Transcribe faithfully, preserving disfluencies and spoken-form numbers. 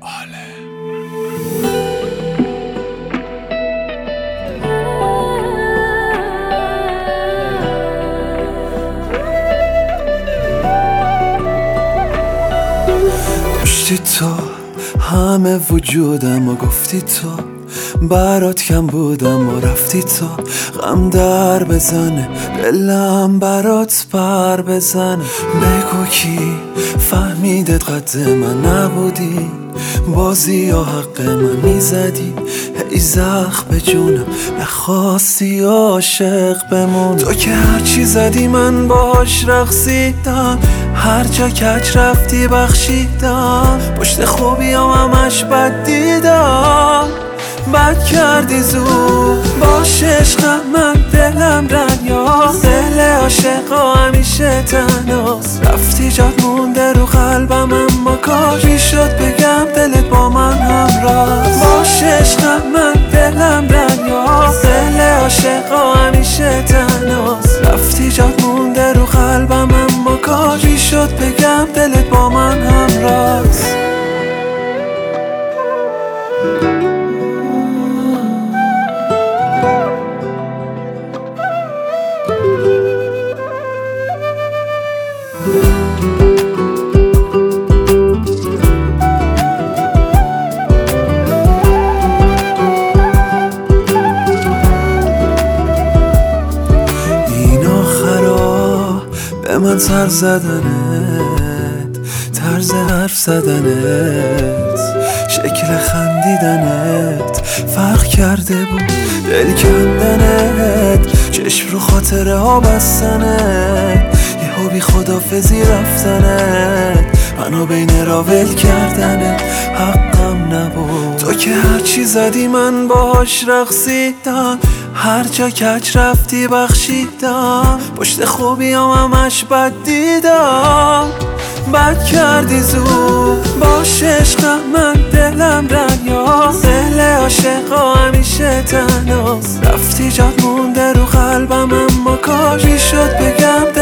آله. پشتی تو همه وجودم و گفتی تو برات کم بودم و رفتی تو غم در بزنه دلم برات پر بزنه. بگو کی فهمیدت قد من نبودی بازی یا حق من میزدی ای زخم به جونم نخواستی عاشق بمون. تو که هرچی زدی من باش رقصیدم هر جا کج رفتی بخشیدم پشت خوبیام همش بد دیدم بد کردی زود باش عشقم من دلم رنگاست دل عاشقا همیشه تنهاست رفتی جات مونده رو قلبم اما کاش میشد بگم دلت با من همراست. باش عشقم من دلم رنگاست دل عاشقا همیشه تنهاست رفتی جات مونده رو قلبم اما کاش میشد بگم دلت با من همراست. این آخرا به من سر زدنت طرز حرف زدنت شکل خندیدنت فرق کرده بود دل کندنت چشم رو خاطره ها بستنت یهو بی خدافزی رفتنت منو بین راول کردنت حقم نبود. تو که هرچی زدی من باش رقصیدم هر جا کج رفتی بخشیدم پشت خوبیام همش بد دیدم بد کردی زود باش عشقم من دلم رنگاست دل عاشقا همیشه تنهاست رفتی جات مونده رو قلبم اما کاش میشد بگم